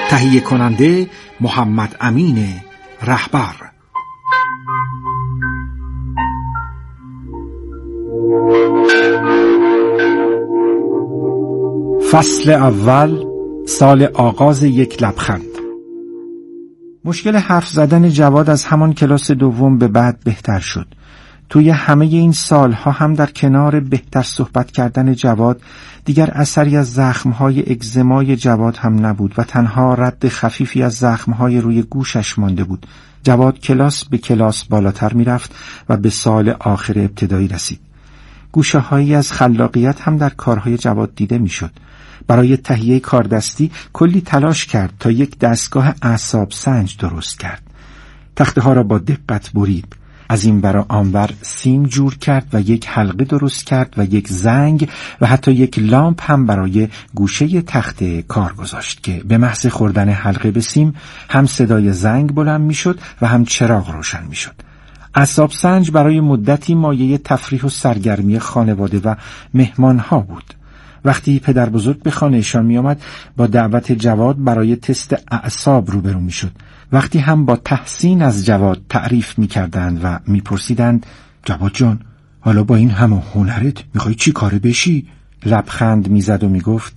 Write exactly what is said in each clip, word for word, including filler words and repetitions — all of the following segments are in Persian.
تهیه کننده محمد امین رهبر. فصل اول، سال آغاز یک لبخند. مشکل حرف زدن جواد از همان کلاس دوم به بعد بهتر شد. توی همه این سالها هم در کنار بهتر صحبت کردن جواد دیگر اثری از زخمهای اگزمای جواد هم نبود و تنها رد خفیفی از زخمهای روی گوشش مانده بود. جواد کلاس به کلاس بالاتر میرفت و به سال آخر ابتدایی رسید. گوشه هایی از خلاقیت هم در کارهای جواد دیده میشد. برای تهیه کاردستی کلی تلاش کرد تا یک دستگاه اعصاب سنج درست کرد. تخته ها را با دقت برید. از این برا آنور سیم جور کرد و یک حلقه درست کرد و یک زنگ و حتی یک لامپ هم برای گوشه تخته کار گذاشت که به محض خوردن حلقه به سیم هم صدای زنگ بلند میشد و هم چراغ روشن میشد. اعصاب سنج برای مدتی مایه تفریح و سرگرمی خانواده و مهمانها بود. وقتی پدر بزرگ به خانهشان می آمد با دعوت جواد برای تست اعصاب روبرو می شد. وقتی هم با تحسین از جواد تعریف می کردند و می پرسیدند جواد جان حالا با این همه هنرت می خواهی چی کاره بشی؟ لبخند می زد و می گفت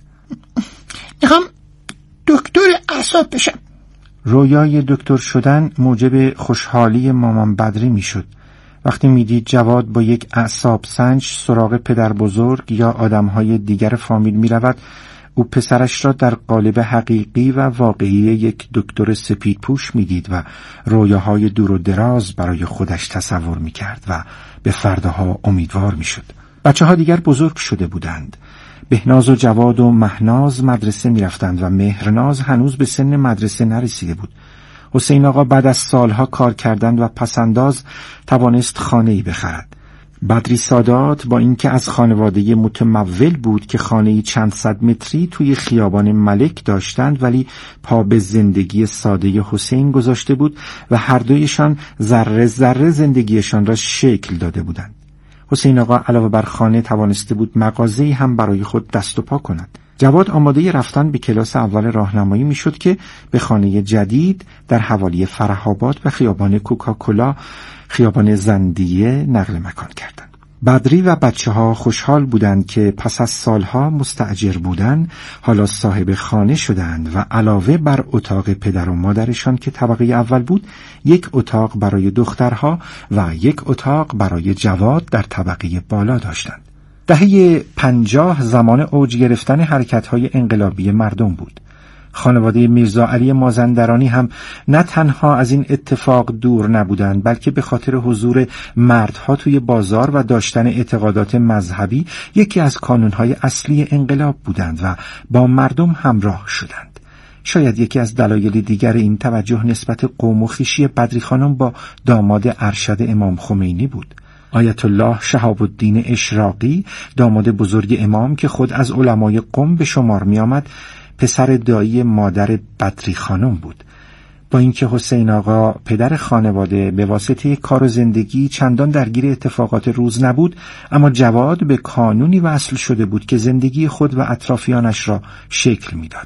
میخوام دکتر اعصاب بشم. رویای دکتر شدن موجب خوشحالی مامان بدری می شد. وقتی میدید جواد با یک اعصاب سنج سراغ پدر بزرگ یا آدمهای دیگر فامیل می رود، او پسرش را در قالب حقیقی و واقعی یک دکتر سپید پوش می دید و رویاهای دور و دراز برای خودش تصور می کرد و به فرداها امیدوار می شد. بچه ها دیگر بزرگ شده بودند. بهناز و جواد و مهناز مدرسه می رفتند و مهرناز هنوز به سن مدرسه نرسیده بود. حسین آقا بعد از سالها کار کردن و پسنداز توانست خانه‌ای بخرد. بدری سادات با اینکه از خانواده متمول بود که خانه‌ای چند صد متری توی خیابان ملک داشتند، ولی پا به زندگی ساده حسین گذاشته بود و هر دویشان ذره ذره زندگیشان را شکل داده بودند. حسین آقا علاوه بر خانه توانسته بود مغازه‌ای هم برای خود دست و پا کند. جواد آماده رفتن به کلاس اول راهنمایی میشد که به خانه جدید در حوالی فرح‌آباد و خیابان کوکاکولا، خیابان زندیه، نقل مکان کردند. بدری و بچه ها خوشحال بودند که پس از سالها مستأجر بودن حالا صاحب خانه شدند و علاوه بر اتاق پدر و مادرشان که طبقه اول بود، یک اتاق برای دخترها و یک اتاق برای جواد در طبقه بالا داشتند. دهه پنجاه زمان اوج گرفتن حرکت‌های انقلابی مردم بود. خانواده میرزا علی مازندرانی هم نه تنها از این اتفاق دور نبودند، بلکه به خاطر حضور مردها توی بازار و داشتن اعتقادات مذهبی یکی از کانونهای اصلی انقلاب بودند و با مردم همراه شدند. شاید یکی از دلایل دیگر این توجه نسبت قوم و خویشی بدری خانم با داماد ارشد امام خمینی بود. آیت الله شهاب الدین اشراقی، داماد بزرگ امام که خود از علمای قم به شمار می آمد، پسر دایی مادر بدری خانم بود. با اینکه حسین آقا پدر خانواده به واسطه کار و زندگی چندان درگیر اتفاقات روز نبود، اما جواد به کانونی وصل شده بود که زندگی خود و اطرافیانش را شکل میداد.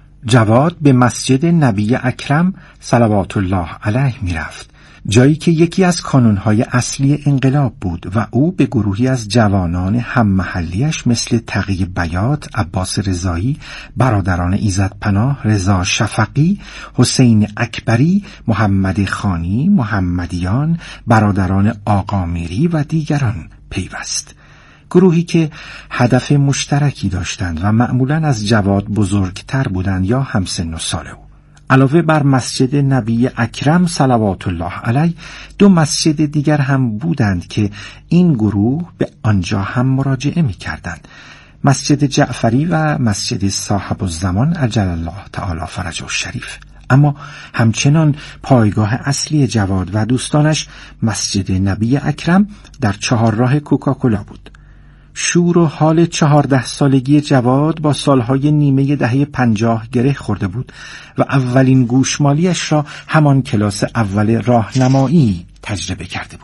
جواد به مسجد نبی اکرم صلوات الله علیه می رفت، جایی که یکی از کانونهای اصلی انقلاب بود و او به گروهی از جوانان هم محلیش مثل تقی بیات، عباس رضایی، برادران ایزدپناه، رضا شفقی، حسین اکبری، محمد خانی، محمدیان، برادران آقامیری و دیگران پیوست. گروهی که هدف مشترکی داشتند و معمولاً از جواد بزرگتر بودند یا همسن و سال او. علاوه بر مسجد نبی اکرم صلوات الله علیه، دو مسجد دیگر هم بودند که این گروه به آنجا هم مراجعه می کردند: مسجد جعفری و مسجد صاحب الزمان عجل الله تعالی فرجه الشریف. اما همچنان پایگاه اصلی جواد و دوستانش مسجد نبی اکرم در چهارراه کوکاکولا بود. شور و حال چهارده سالگی جواد با سالهای نیمه دهه پنجاه گره خورده بود و اولین گوشمالیش را همان کلاس اول راهنمایی تجربه کرده بود.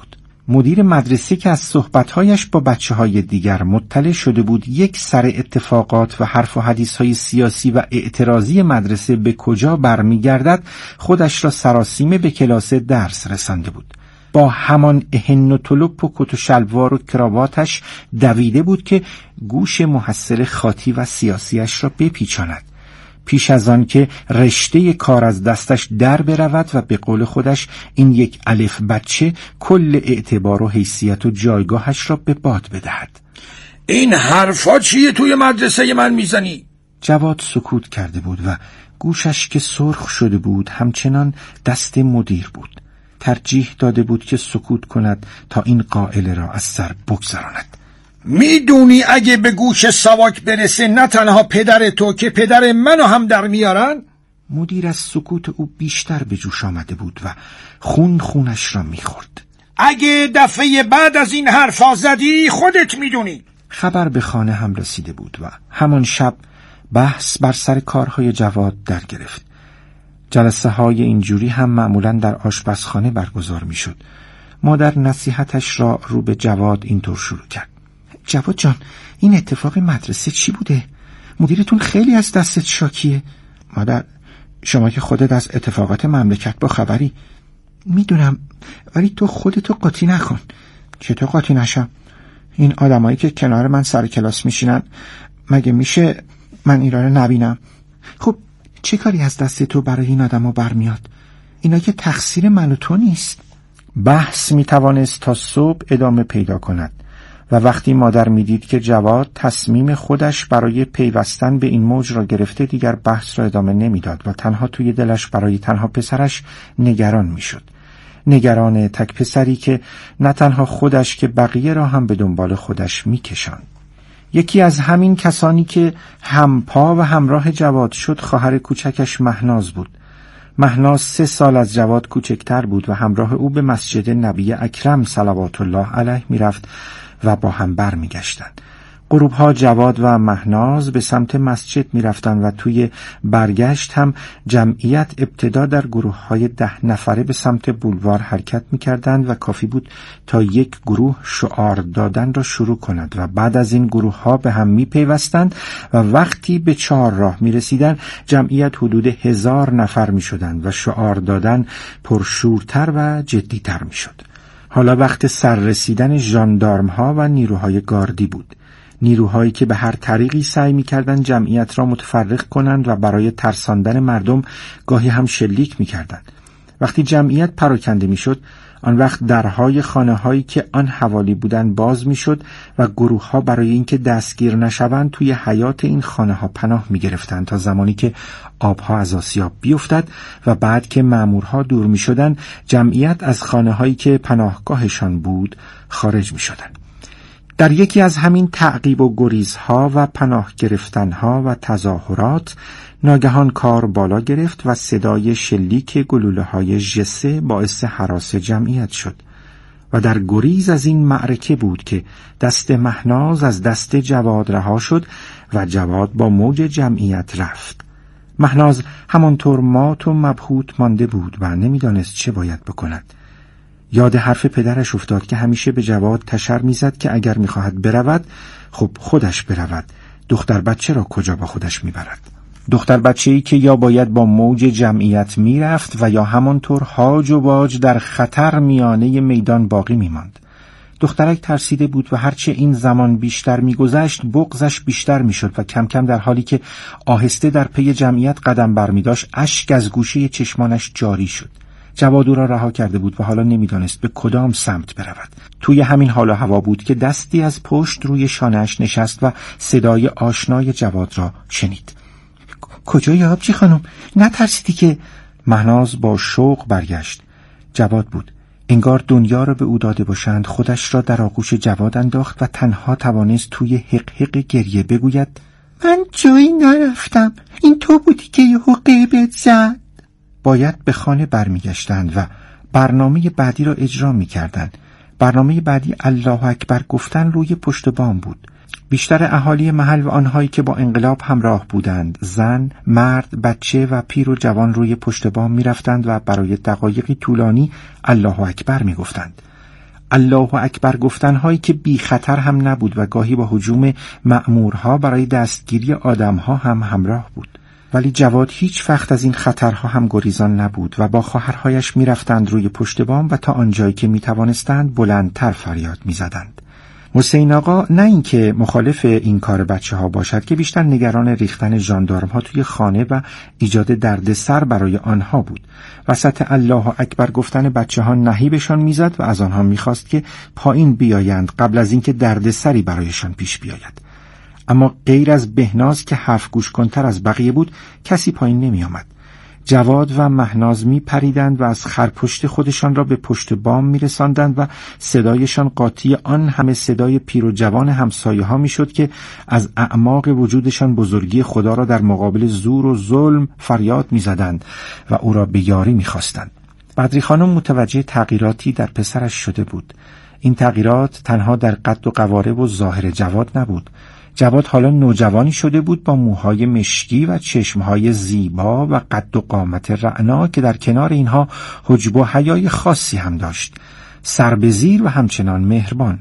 مدیر مدرسه که از صحبت‌هایش با بچه‌های دیگر مطلع شده بود یک سر اتفاقات و حرف و حدیث‌های سیاسی و اعتراضی مدرسه به کجا برمیگردد، خودش را سراسیمه به کلاس درس رسانده بود. با همان اهن و طلب و کت و شلوار و کراواتش دویده بود که گوش محصل خاطی و سیاسیش را بپیچاند، پیش از آن که رشته کار از دستش در برود و به قول خودش این یک الف بچه کل اعتبار و حیثیت و جایگاهش را به باد بدهد. این حرفا چیه توی مدرسه من میزنی؟ جواد سکوت کرده بود و گوشش که سرخ شده بود همچنان دست مدیر بود. ترجیح داده بود که سکوت کند تا این قائل را از سر بگذراند. میدونی اگه به گوش ساواک برسه نه تنها پدر تو که پدر منو هم در میارن؟ مدیر از سکوت او بیشتر به جوش آمده بود و خون خونش را میخورد. اگه دفعه بعد از این حرفا زدی خودت میدونی. خبر به خانه هم رسیده بود و همان شب بحث بر سر کارهای جواد در گرفت. جلسه های اینجوری هم معمولاً در آشپزخانه برگزار می شد. مادر نصیحتش را رو به جواد اینطور شروع کرد. جواد جان، این اتفاق مدرسه چی بوده؟ مدیرتون خیلی از دستت شاکیه. مادر، شما که خودت از اتفاقات مملکت با خبری. میدونم، ولی تو خودتو قاطی نکن. چطور قاطی نشم؟ این آدمایی که کنار من سر کلاس میشینن، مگه میشه من اینا رو نبینم؟ خب چه کاری از دست تو برای این آدما برمیاد؟ اینا که تقصیر من و تو نیست. بحث میتوانست تا صبح ادامه پیدا کند و وقتی مادر میدید که جواد تصمیم خودش برای پیوستن به این موج را گرفته، دیگر بحث را ادامه نمیداد و تنها توی دلش برای تنها پسرش نگران میشد. نگران تک پسری که نه تنها خودش که بقیه را هم به دنبال خودش میکشاند. یکی از همین کسانی که همپا و همراه جواد شد خواهر کوچکش مهناز بود. مهناز سه سال از جواد کوچکتر بود و همراه او به مسجد نبی اکرم صلوات الله علیه میرفت و با هم بر می گشتن. غروبها جواد و مهناز به سمت مسجد می رفتن و توی برگشت هم جمعیت ابتدا در گروه های ده نفره به سمت بولوار حرکت می کردند و کافی بود تا یک گروه شعار دادن را شروع کند و بعد از این گروه ها به هم می پیوستند و وقتی به چهار راه می رسیدن جمعیت حدود هزار نفر می شدند و شعار دادن پرشورتر و جدیتر می شد. حالا وقت سر رسیدن ژاندارم ها و نیروهای گاردی بود. نیروهایی که به هر طریقی سعی می‌کردند جمعیت را متفرق کنند و برای ترساندن مردم گاهی هم شلیک می‌کردند. وقتی جمعیت پراکنده می‌شد، آن وقت درهای خانه‌هایی که آن حوالی بودند باز می‌شد و گروه‌ها برای اینکه دستگیر نشوند توی حیاط این خانه‌ها پناه می‌گرفتند تا زمانی که آبها از آسیاب بیفتد و بعد که مأمورها دور می‌شدند جمعیت از خانه‌هایی که پناهگاهشان بود خارج می‌شدند. در یکی از همین تعقیب و گریزها و پناه گرفتنها و تظاهرات ناگهان کار بالا گرفت و صدای شلیک گلوله های ژسه باعث هراس جمعیت شد و در گریز از این معرکه بود که دست مهناز از دست جواد رها شد و جواد با موج جمعیت رفت. مهناز همانطور مات و مبهوت مانده بود و نمیدانست چه باید بکند. یاد حرف پدرش افتاد که همیشه به جواد تشر میزد که اگر میخواهد برود خب خودش برود، دختر بچه را کجا با خودش میبرد؟ دختر بچه‌ای که یا باید با موج جمعیت میرفت و یا همانطور هاج و باج در خطر میانه میدان باقی میماند. دخترک ترسیده بود و هرچه این زمان بیشتر میگذشت بغضش بیشتر میشد و کم کم در حالی که آهسته در پی جمعیت قدم برمیداشت اشک از گوشه چشمانش جاری شد. جواد او را رها کرده بود و حالا نمیدانست به کدام سمت برود. توی همین حال و هوا بود که دستی از پشت روی شانه‌اش نشست و صدای آشنای جواد را شنید. کجایی آبجی خانم؟ نترسیدی که؟ مهناز با شوق برگشت. جواد بود. انگار دنیا را به او داده باشند خودش را در آغوش جواد انداخت و تنها توانست توی حق حق گریه بگوید من جایی نرفتم، این تو بودی که یهو غیبت زد. باید به خانه برمیگشتند و برنامه بعدی را اجرا می‌کردند. برنامه بعدی الله اکبر گفتن روی پشت بام بود. بیشتر اهالی محل و آنهایی که با انقلاب همراه بودند، زن، مرد، بچه و پیر و جوان روی پشت بام می‌رفتند و برای دقایقی طولانی الله اکبر می‌گفتند. الله اکبر گفتنهایی که بی خطر هم نبود و گاهی با هجوم مأمورها برای دستگیری آدمها هم همراه بود. ولی جواد هیچ وقت از این خطرها هم گریزان نبود و با خواهرهایش می رفتند روی پشت بام و تا آنجایی که می توانستند بلندتر فریاد می زدند. حسین آقا نه اینکه مخالف این کار بچه ها باشد که بیشتر نگران ریختن ژاندارم ها توی خانه و ایجاد دردسر برای آنها بود. وسط الله اکبر گفتن بچه ها نهیبشان میزد و از آنها میخواست که پایین بیایند قبل از اینکه دردسری برایشان پیش بیاید. اما غیر از بهناز که حرف گوش کنتر از بقیه بود کسی پایین نمی آمد. جواد و مهناز می پریدند و از خرپشت خودشان را به پشت بام می رساندند و صدایشان قاطی آن همه صدای پیر و جوان همسایه ها می شد که از اعماق وجودشان بزرگی خدا را در مقابل زور و ظلم فریاد می زدند و او را به یاری می خواستند. بدری خانم متوجه تغییراتی در پسرش شده بود. این تغییرات تنها در قد و قواره و ظاهر جواد نبود. جواد حالا نوجوانی شده بود با موهای مشکی و چشمهای زیبا و قد و قامت رعنا که در کنار اینها حجب و حیای خاصی هم داشت. سربزیر و همچنان مهربان.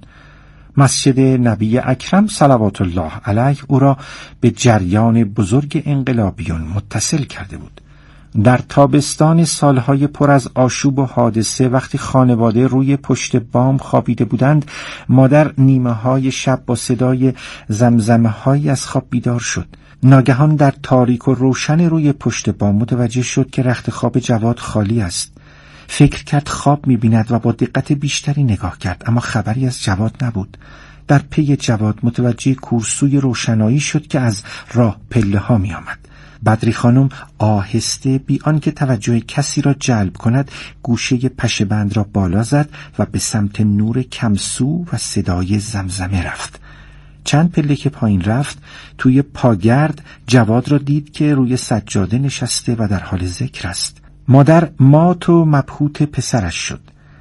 مسجد نبی اکرم صلوات الله علیه او را به جریان بزرگ انقلابیون متصل کرده بود. در تابستان سالهای پر از آشوب و حادثه وقتی خانواده روی پشت بام خوابیده بودند، مادر نیمه های شب با صدای زمزمه هایی از خواب بیدار شد. ناگهان در تاریک و روشن روی پشت بام متوجه شد که رخت خواب جواد خالی است. فکر کرد خواب می‌بیند و با دقت بیشتری نگاه کرد، اما خبری از جواد نبود. در پی جواد متوجه کورسوی روشنایی شد که از راه پله ها می آمد. بدری خانم آهسته بی آنکه توجه کسی را جلب کند گوشه پشه بند را بالا زد و به سمت نور کمسو و صدای زمزمه رفت. چند پله که پایین رفت توی پاگرد جواد را دید که روی سجاده نشسته و در حال ذکر است. مادر مات و مبهوت پسرش شد.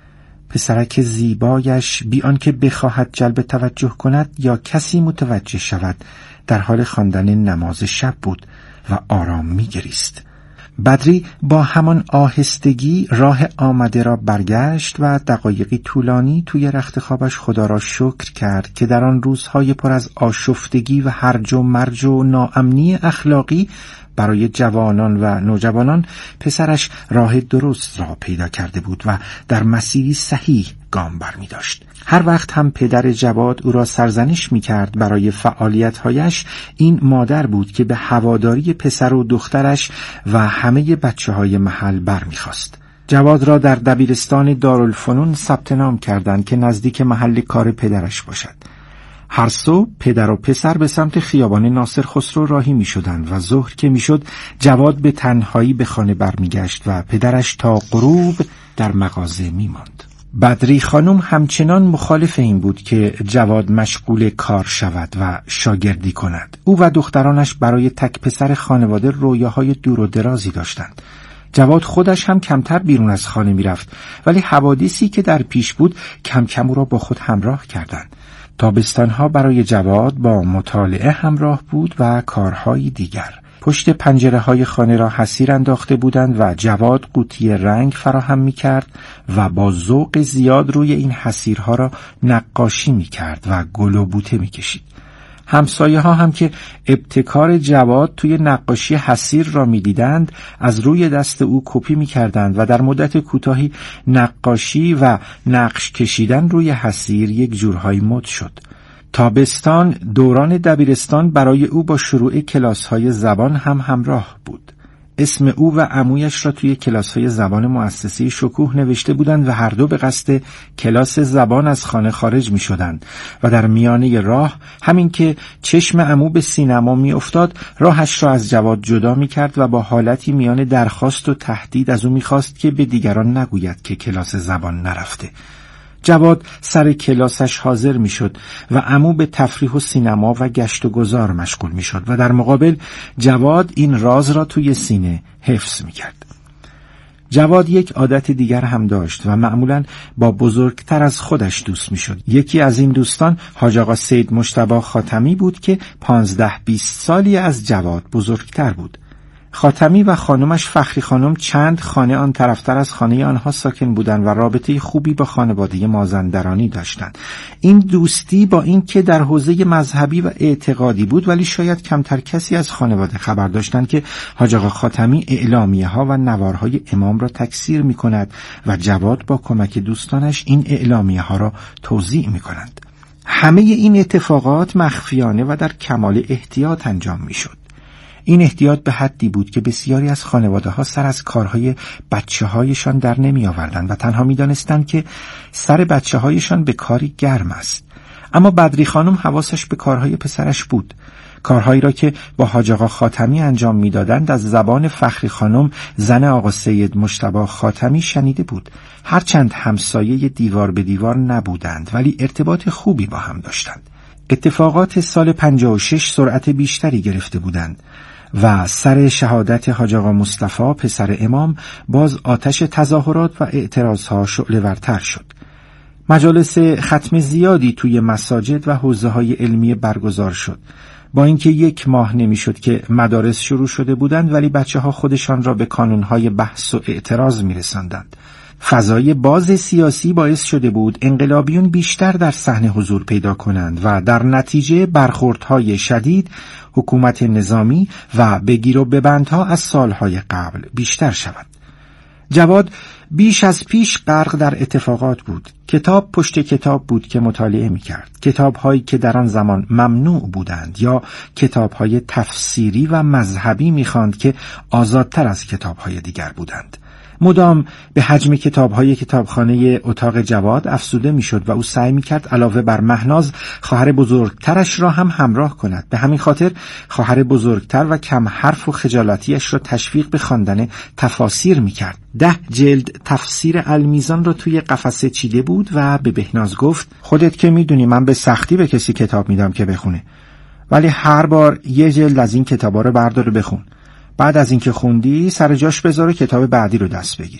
پسرک زیبایش بی آنکه بخواهد جلب توجه کند یا کسی متوجه شود در حال خواندن نماز شب بود و آرام می گریست. بدری با همان آهستگی راه آمده را برگشت و دقایقی طولانی توی رخت خوابش خدا را شکر کرد که در آن روزهای پر از آشفتگی و هرج و مرج و ناامنی اخلاقی برای جوانان و نوجوانان پسرش راه درست را پیدا کرده بود و در مسیری صحیح گام برمی داشت. هر وقت هم پدر جواد او را سرزنش می کرد برای فعالیت‌هایش، این مادر بود که به هواداری پسر و دخترش و همه بچه های محل بر می خواست. جواد را در دبیرستان دارالفنون ثبت نام کردند که نزدیک محل کار پدرش باشد. هر صبح پدر و پسر به سمت خیابان ناصر خسرو راهی می شدند و ظهر که می شد جواد به تنهایی به خانه برمیگشت و پدرش تا غروب در مغازه می ماند. بدری خانم همچنان مخالف این بود که جواد مشغول کار شود و شاگردی کند. او و دخترانش برای تک پسر خانواده رویاهای دور و درازی داشتند. جواد خودش هم کمتر بیرون از خانه می رفت، ولی حوادثی که در پیش بود کم کم او را با خود همراه کردند. تابستانها برای جواد با مطالعه همراه بود و کارهای دیگر. پشت پنجره های خانه را حصیر انداخته بودند و جواد قوطی رنگ فراهم می کرد و با ذوق زیاد روی این حصیرها را نقاشی می کرد و گل و بوته می کشید. همسایه ها هم که ابتکار جواد توی نقاشی حصیر را می دیدند از روی دست او کپی می کردند و در مدت کوتاهی نقاشی و نقش کشیدن روی حصیر یک جورهای مد شد. تابستان دوران دبیرستان برای او با شروع کلاس‌های زبان هم همراه بود. اسم او و عمویش را توی کلاس‌های زبان مؤسسه شکوه نوشته بودند و هر دو به قصد کلاس زبان از خانه خارج می شدند و در میانه راه همین که چشم عمو به سینما می افتاد راهش را از جواد جدا می کرد و با حالتی میان درخواست و تهدید از او می خواست که به دیگران نگوید که کلاس زبان نرفته. جواد سر کلاسش حاضر می شد و عمو به تفریح و سینما و گشت و گذار مشغول می شد و در مقابل جواد این راز را توی سینه حفظ می کرد. جواد یک عادت دیگر هم داشت و معمولاً با بزرگتر از خودش دوست می شد. یکی از این دوستان حاج آقا سید مجتبی خاتمی بود که پانزده بیست سالی از جواد بزرگتر بود. خاتمی و خانمش فخری خانم چند خانه آن طرفتر از خانه آنها ساکن بودند و رابطه خوبی با خانواده مازندرانی داشتند. این دوستی با این که در حوزه مذهبی و اعتقادی بود، ولی شاید کمتر کسی از خانواده خبر داشتند که حاج آقا خاتمی اعلامیه ها و نوارهای امام را تکثیر می کند و جواد با کمک دوستانش این اعلامیه ها را توزیع می کنند. همه این اتفاقات مخفیانه و در کمال احتیاط انجام می شد. این احتیاط به حدی بود که بسیاری از خانواده ها سر از کارهای بچه هایشان در نمی آوردند و تنها می دانستند که سر بچه هایشان به کاری گرم است. اما بدری خانم حواسش به کارهای پسرش بود، کارهایی را که با حاج آقا خاتمی انجام می دادند از زبان فخری خانم زن آقا سید مجتبی خاتمی شنیده بود. هرچند همسایه دیوار به دیوار نبودند ولی ارتباط خوبی با هم داشتند. اتفاقات سال پنجاه و شش سرعت بیشتری گرفته بودند و سر شهادت حاج آقا مصطفی پسر امام باز آتش تظاهرات و اعتراضها شعله‌ورتر شد. مجالس ختم زیادی توی مساجد و حوزه‌های علمی برگزار شد. با اینکه یک ماه نمیشد که مدارس شروع شده بودند ولی بچه‌ها خودشان را به کانون‌های بحث و اعتراض می‌رساندند. فضای باز سیاسی باعث شده بود انقلابیون بیشتر در صحنه حضور پیدا کنند و در نتیجه برخوردهای شدید حکومت نظامی و بگیر و ببندها از سالهای قبل بیشتر شود. جواد بیش از پیش غرق در اتفاقات بود. کتاب پشت کتاب بود که مطالعه می‌کرد. کتاب‌هایی که در آن زمان ممنوع بودند یا کتاب‌های تفسیری و مذهبی می‌خواند که آزادتر از کتاب‌های دیگر بودند. مدام به حجم کتاب‌های کتابخانه اتاق جواد افزوده می‌شد و او سعی می‌کرد علاوه بر مهناز خواهر بزرگترش را هم همراه کند. به همین خاطر خواهر بزرگتر و کم حرف و خجالتیش را تشویق به خواندن تفاسیر می‌کرد. ده جلد تفسیر المیزان را توی قفسه چیده بود و به بهناز گفت: خودت که می‌دونی من به سختی به کسی کتاب میدم که بخونه، ولی هر بار یه جلد از این کتابا رو بردار و بخون. بعد از اینکه خوندی سر جاش بذار و کتاب بعدی رو دست بگیر.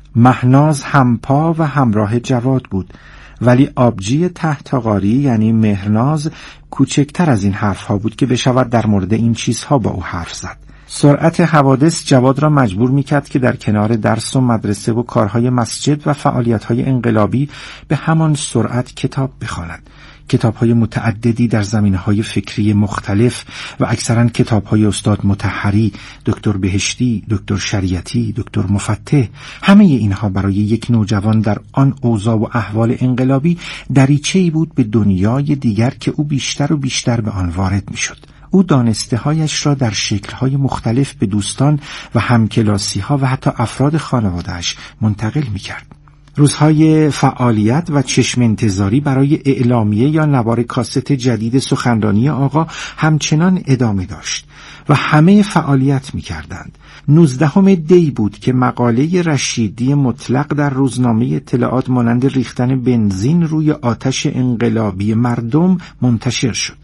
مهناز همپا و همراه جواد بود، ولی آبجی تحتقاری یعنی مهرناز کوچکتر از این حرفها بود که بشود در مورد این چیزها با او حرف زد. سرعت حوادث جواد را مجبور میکرد که در کنار درس و مدرسه و کارهای مسجد و فعالیتهای انقلابی به همان سرعت کتاب بخواند. کتاب‌های متعددی در زمینه‌های فکری مختلف و اکثراً کتاب‌های استاد مطهری، دکتر بهشتی، دکتر شریعتی، دکتر مفتح. همه اینها برای یک نوجوان در آن اوضاع و احوال انقلابی دریچه‌ای بود به دنیای دیگر که او بیشتر و بیشتر به آن وارد می‌شد. او دانسته‌هایش را در شکل‌های مختلف به دوستان و همکلاسی‌ها و حتی افراد خانواده‌اش منتقل می‌کرد. روزهای فعالیت و چشم انتظاری برای اعلامیه یا نوار کاست جدید سخنرانی آقا همچنان ادامه داشت و همه فعالیت می کردند. نوزدهم دی بود که مقاله رشیدی مطلق در روزنامه اطلاعات مانند ریختن بنزین روی آتش انقلابی مردم منتشر شد.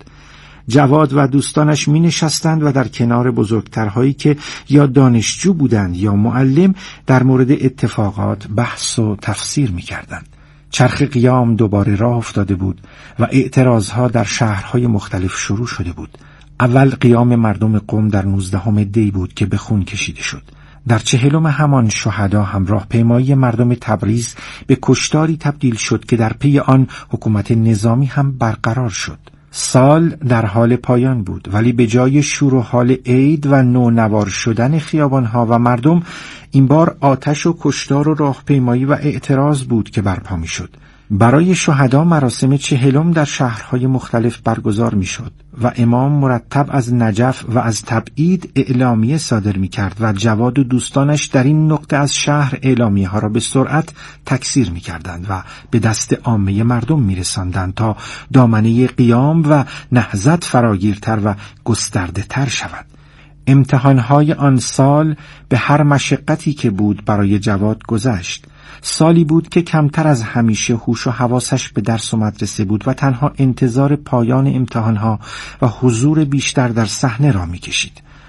جواد و دوستانش می نشستند و در کنار بزرگترهایی که یا دانشجو بودند یا معلم در مورد اتفاقات بحث و تفسیر می کردند. چرخ قیام دوباره راه افتاده بود و اعتراضها در شهرهای مختلف شروع شده بود. اول قیام مردم قم در نوزدهم دی بود که به خون کشیده شد. در چهلم همان شهدا همراه پیمایی مردم تبریز به کشتاری تبدیل شد که در پی آن حکومت نظامی هم برقرار شد. سال در حال پایان بود، ولی به جای شور و حال عید و نونوار شدن خیابانها و مردم، این بار آتش و کشتار و راهپیمایی و اعتراض بود که برپا می شد. برای شهدا مراسم چهلم در شهرهای مختلف برگزار می شد و امام مرتب از نجف و از تبعید اعلامیه صادر می کرد و جواد و دوستانش در این نقطه از شهر اعلامیه ها را به سرعت تکثیر می کردند و به دست عامه مردم می رساندند تا دامنه قیام و نهضت فراگیرتر و گسترده تر شود. امتحانهای آن سال به هر مشقتی که بود برای جواد گذشت. سالی بود که کمتر از همیشه هوش و حواسش به درس و مدرسه بود و تنها انتظار پایان امتحانها و حضور بیشتر در صحنه را می‌کشید.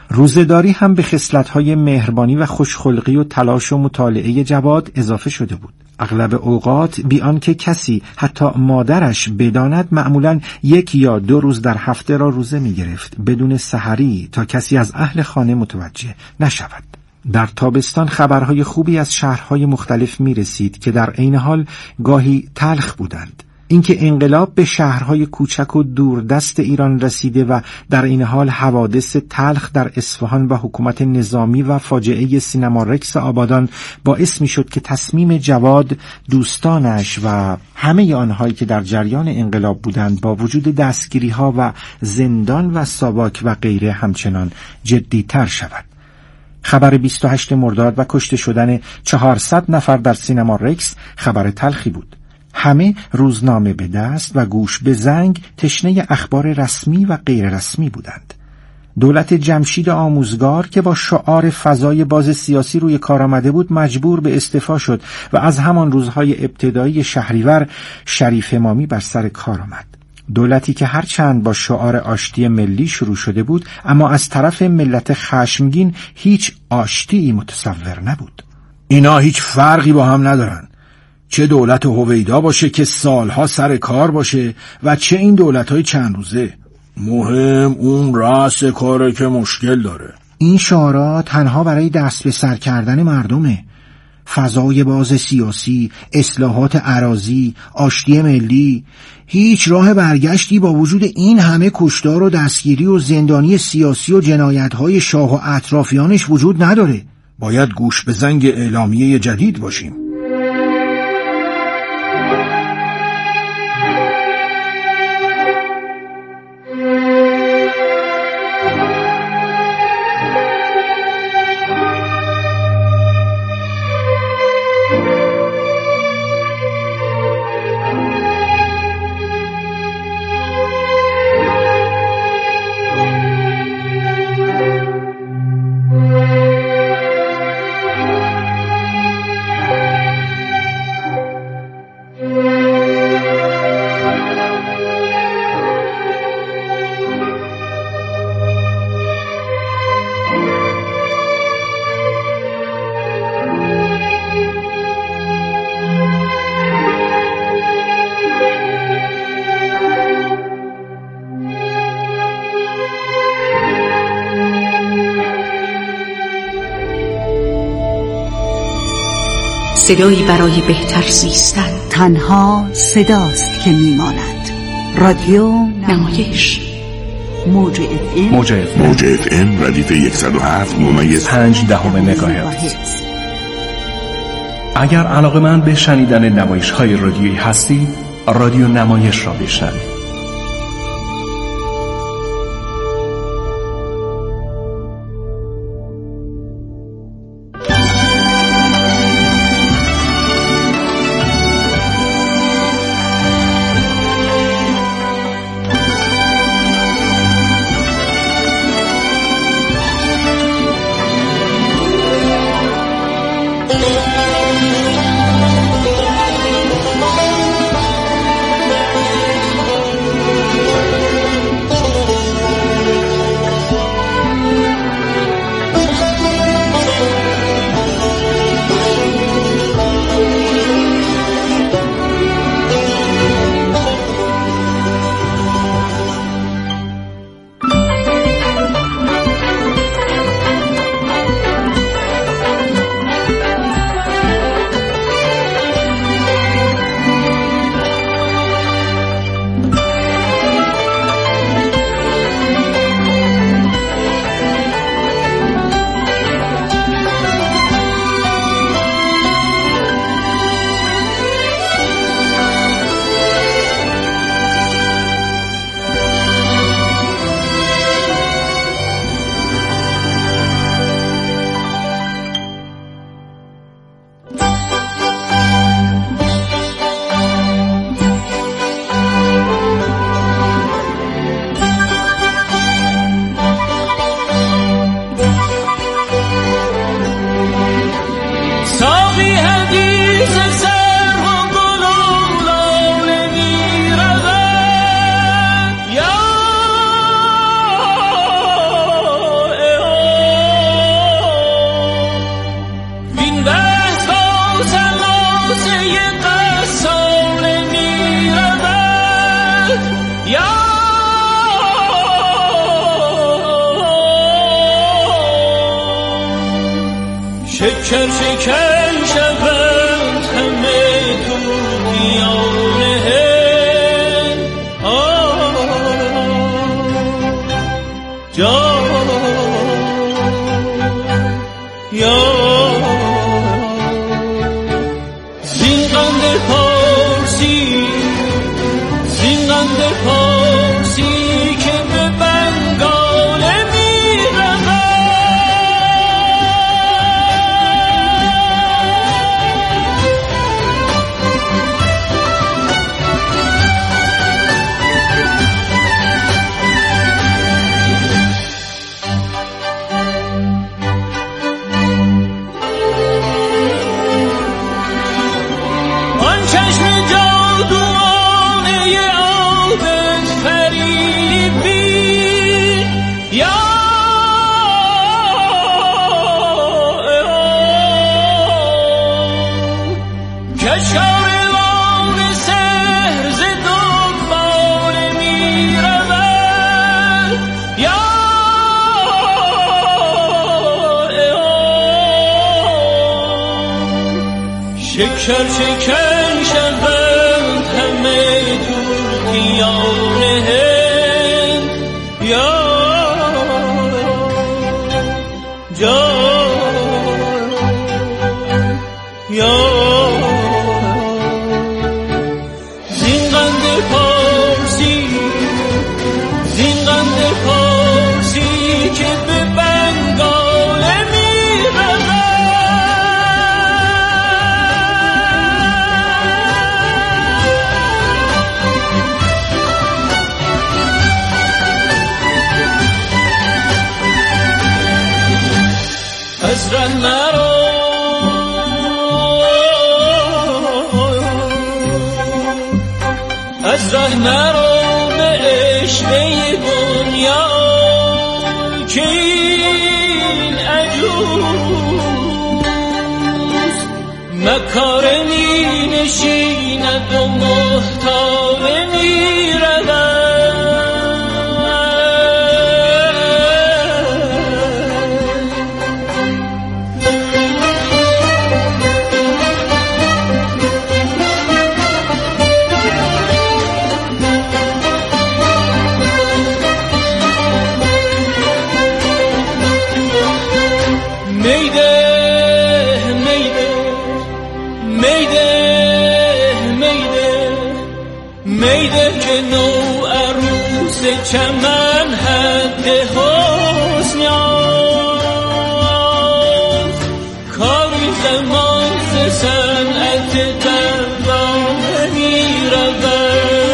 روزه‌داری هم به خصلت‌های مهربانی و خوشخلقی و تلاش و مطالعه جواد اضافه شده بود. اغلب اوقات بی آنکه کسی حتی مادرش بداند معمولاً یک یا دو روز در هفته را روزه می گرفت بدون سحری تا کسی از اهل خانه متوجه نشود. در تابستان خبرهای خوبی از شهرهای مختلف می رسید که در عین حال گاهی تلخ بودند. اینکه انقلاب به شهرهای کوچک و دوردست ایران رسیده و در این حال حوادث تلخ در اصفهان و حکومت نظامی و فاجعه سینما رکس آبادان باعث می شد که تصمیم جواد، دوستانش و همه آنهایی که در جریان انقلاب بودند با وجود دستگیری ها و زندان و ساواک و غیره همچنان جدی‌تر شود. خبر بیست و هشتم مرداد و کشته شدن چهارصد نفر در سینما رکس خبر تلخی بود. همه روزنامه به دست و گوش به زنگ تشنه اخبار رسمی و غیر رسمی بودند. دولت جمشید آموزگار که با شعار فضای باز سیاسی روی کار آمده بود مجبور به استعفا شد و از همان روزهای ابتدایی شهریور شریف امامی بر سر کار آمد. دولتی که هرچند با شعار آشتی ملی شروع شده بود اما از طرف ملت خشمگین هیچ آشتی متصور نبود. اینا هیچ فرقی با هم ندارن، چه دولت هویدا باشه که سالها سر کار باشه و چه این دولت‌های چند روزه. مهم اون رأس کاره که مشکل داره. این شعارها تنها برای دست به سر کردن مردمه. فضای باز سیاسی، اصلاحات اراضی، آشتی ملی، هیچ راه برگشتی با وجود این همه کشتار و دستگیری و زندانی سیاسی و جنایت‌های شاه و اطرافیانش وجود نداره. باید گوش به زنگ اعلامیه جدید باشیم. صدایی برای بهتر زیستن. تنها صداست که میماند. رادیو نمایش موج اف ام موج اف ام موج اف ام ردیف صد و هفت ممیز پنج دهم مگاهرتز. اگر علاقه‌مند به شنیدن نمایش‌های رادیویی هستید، رادیو نمایش را بشنوید. شکر شکر شوند همه طوطیان هند جان یا زین قند پارسی زین قند پارسی که به بنگال شکر شکر شوند همه طوطیان هند یا جان یا زین قند پارسی زین قند پارسی که به بنگال میرود از ره نرو از ره نرو به عشقه دنیا که این عجوز مکاره می نشیند و محتابه می رود چمن حد حسن یافت کاری زمان ز صنعت دردانه می‌رود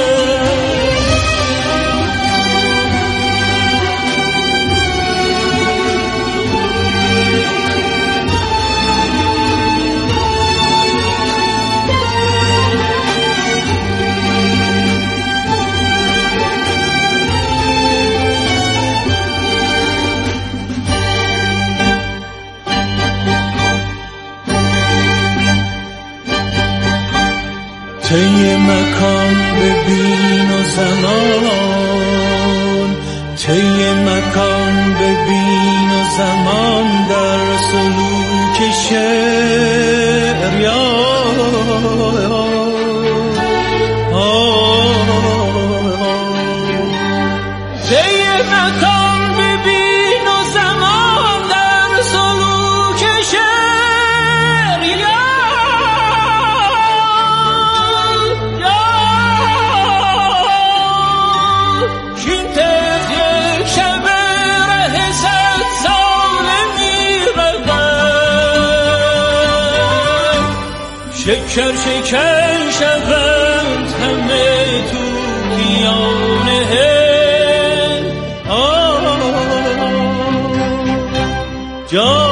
طی مکان ببین و زمان طی مکان ببین و زمان در سلوک شعر یا طی مکان ببین و زمان در سلوک شعر یا شکر شکر شوند همه طوطیان هند جان